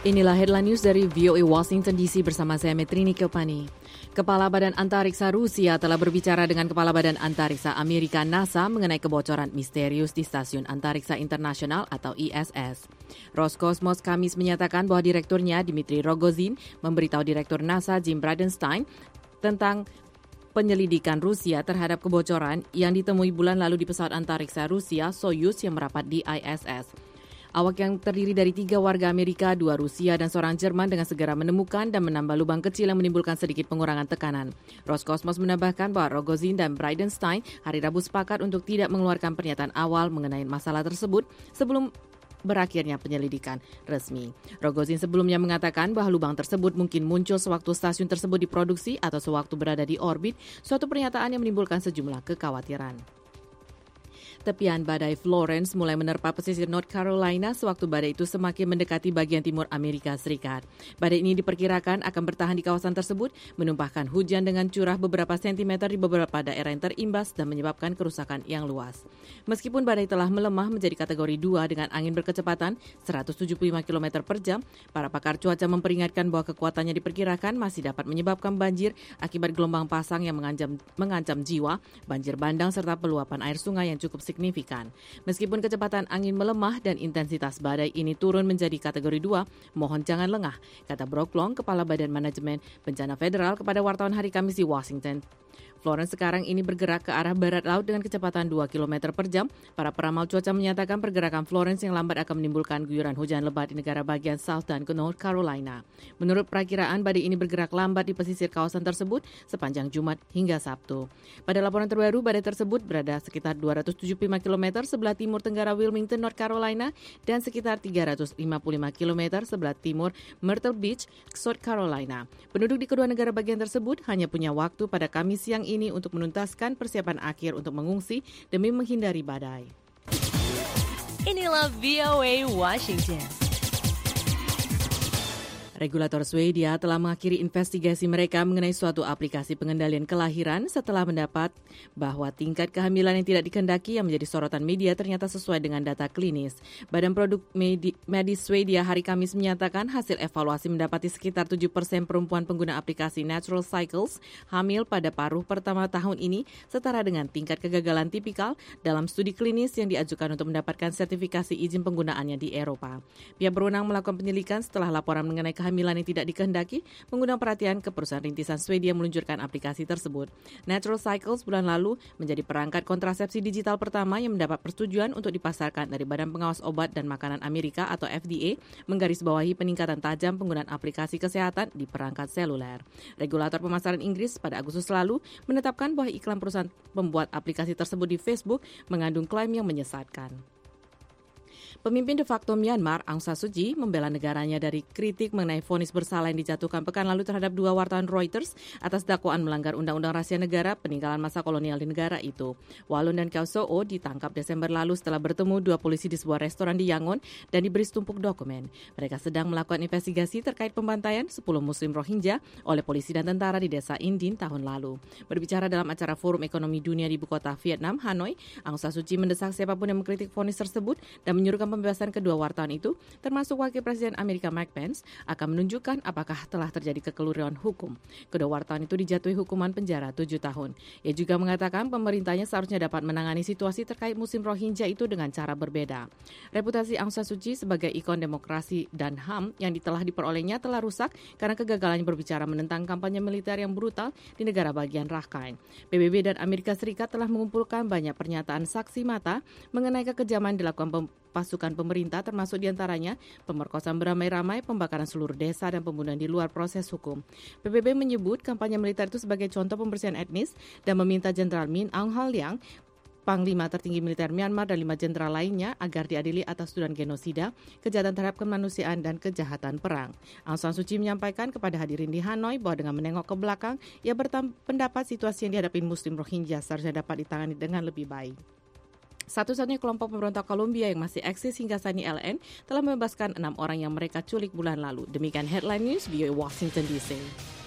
Inilah headline news dari VOA Washington DC bersama saya Metrini Kepani. Kepala Badan Antariksa Rusia telah berbicara dengan Kepala Badan Antariksa Amerika NASA mengenai kebocoran misterius di Stasiun Antariksa Internasional atau ISS. Roscosmos Kamis menyatakan bahwa direkturnya Dmitry Rogozin memberitahu Direktur NASA Jim Bridenstine tentang penyelidikan Rusia terhadap kebocoran yang ditemui bulan lalu di pesawat antariksa Rusia Soyuz yang merapat di ISS. Awak yang terdiri dari 3 warga Amerika, 2 Rusia, dan seorang Jerman dengan segera menemukan dan menambah lubang kecil yang menimbulkan sedikit pengurangan tekanan. Roscosmos menambahkan bahwa Rogozin dan Bridenstine hari Rabu sepakat untuk tidak mengeluarkan pernyataan awal mengenai masalah tersebut sebelum berakhirnya penyelidikan resmi. Rogozin sebelumnya mengatakan bahwa lubang tersebut mungkin muncul sewaktu stasiun tersebut diproduksi atau sewaktu berada di orbit, suatu pernyataan yang menimbulkan sejumlah kekhawatiran. Tepian badai Florence mulai menerpa pesisir North Carolina sewaktu badai itu semakin mendekati bagian timur Amerika Serikat. Badai ini diperkirakan akan bertahan di kawasan tersebut, menumpahkan hujan dengan curah beberapa sentimeter di beberapa daerah yang terimbas dan menyebabkan kerusakan yang luas. Meskipun badai telah melemah menjadi kategori 2 dengan angin berkecepatan 175 km per jam, para pakar cuaca memperingatkan bahwa kekuatannya diperkirakan masih dapat menyebabkan banjir akibat gelombang pasang yang mengancam jiwa, banjir bandang serta peluapan air sungai yang cukup signifikan. Meskipun kecepatan angin melemah dan intensitas badai ini turun menjadi kategori 2, mohon jangan lengah, kata Brock Long, Kepala Badan Manajemen Bencana Federal kepada wartawan hari Kamis di Washington. Florence sekarang ini bergerak ke arah barat laut dengan kecepatan 2 km per jam. Para peramal cuaca menyatakan pergerakan Florence yang lambat akan menimbulkan guyuran hujan lebat di negara bagian South dan ke North Carolina. Menurut perakiraan, badai ini bergerak lambat di pesisir kawasan tersebut sepanjang Jumat hingga Sabtu. Pada laporan terbaru, badai tersebut berada sekitar 275 km sebelah timur tenggara Wilmington, North Carolina, dan sekitar 355 km sebelah timur Myrtle Beach, South Carolina. Penduduk di kedua negara bagian tersebut hanya punya waktu pada Kamis siang ini untuk menuntaskan persiapan akhir untuk mengungsi demi menghindari badai. Inilah VOA Washington. Regulator Swedia telah mengakhiri investigasi mereka mengenai suatu aplikasi pengendalian kelahiran setelah mendapat bahwa tingkat kehamilan yang tidak dikehendaki yang menjadi sorotan media ternyata sesuai dengan data klinis. Badan Produk Medis Swedia hari Kamis menyatakan hasil evaluasi mendapati sekitar 7% perempuan pengguna aplikasi Natural Cycles hamil pada paruh pertama tahun ini, setara dengan tingkat kegagalan tipikal dalam studi klinis yang diajukan untuk mendapatkan sertifikasi izin penggunaannya di Eropa. Pihak berwenang melakukan penyelidikan setelah laporan mengenai kehamilan yang tidak dikehendaki mengundang perhatian ke perusahaan rintisan Swedia meluncurkan aplikasi tersebut. Natural Cycles bulan lalu menjadi perangkat kontrasepsi digital pertama yang mendapat persetujuan untuk dipasarkan dari Badan Pengawas Obat dan Makanan Amerika atau FDA, menggarisbawahi peningkatan tajam penggunaan aplikasi kesehatan di perangkat seluler. Regulator pemasaran Inggris pada Agustus lalu menetapkan bahwa iklan perusahaan pembuat aplikasi tersebut di Facebook mengandung klaim yang menyesatkan. Pemimpin de facto Myanmar, Aung San Suu Kyi, membela negaranya dari kritik mengenai vonis bersalah yang dijatuhkan pekan lalu terhadap 2 wartawan Reuters atas dakwaan melanggar Undang-Undang Rahasia Negara peninggalan masa kolonial di negara itu. Walun dan Kyaw Soe Oo ditangkap Desember lalu setelah bertemu 2 polisi di sebuah restoran di Yangon dan diberi setumpuk dokumen. Mereka sedang melakukan investigasi terkait pembantaian 10 Muslim Rohingya oleh polisi dan tentara di desa Indin tahun lalu. Berbicara dalam acara Forum Ekonomi Dunia di ibu kota Vietnam, Hanoi, Aung San Suu Kyi mendesak siapapun yang mengkritik vonis tersebut dan menyuruhkan pembebasan kedua wartawan itu, termasuk Wakil Presiden Amerika Mike Pence, akan menunjukkan apakah telah terjadi kekeliruan hukum. Kedua wartawan itu dijatuhi hukuman penjara 7 tahun. Ia juga mengatakan pemerintahnya seharusnya dapat menangani situasi terkait Muslim Rohingya itu dengan cara berbeda. Reputasi Aung San Suu Kyi sebagai ikon demokrasi dan HAM yang telah diperolehnya telah rusak karena kegagalannya berbicara menentang kampanye militer yang brutal di negara bagian Rakhine. PBB dan Amerika Serikat telah mengumpulkan banyak pernyataan saksi mata mengenai kekejaman dilakukan pasukan pemerintah, termasuk diantaranya pemerkosaan beramai-ramai, pembakaran seluruh desa, dan pembunuhan di luar proses hukum. PBB menyebut kampanye militer itu sebagai contoh pembersihan etnis dan meminta Jenderal Min Aung Hlaing, Panglima tertinggi militer Myanmar, dan 5 jenderal lainnya agar diadili atas tuduhan genosida, kejahatan terhadap kemanusiaan, dan kejahatan perang. Aung San Suu Kyi menyampaikan kepada hadirin di Hanoi bahwa dengan menengok ke belakang, ia berpendapat situasi yang dihadapi Muslim Rohingya seharusnya dapat ditangani dengan lebih baik. Satu-satunya kelompok pemberontak Kolombia yang masih eksis hingga saat ini LN telah membebaskan 6 orang yang mereka culik bulan lalu. Demikian headline news VOA Washington DC.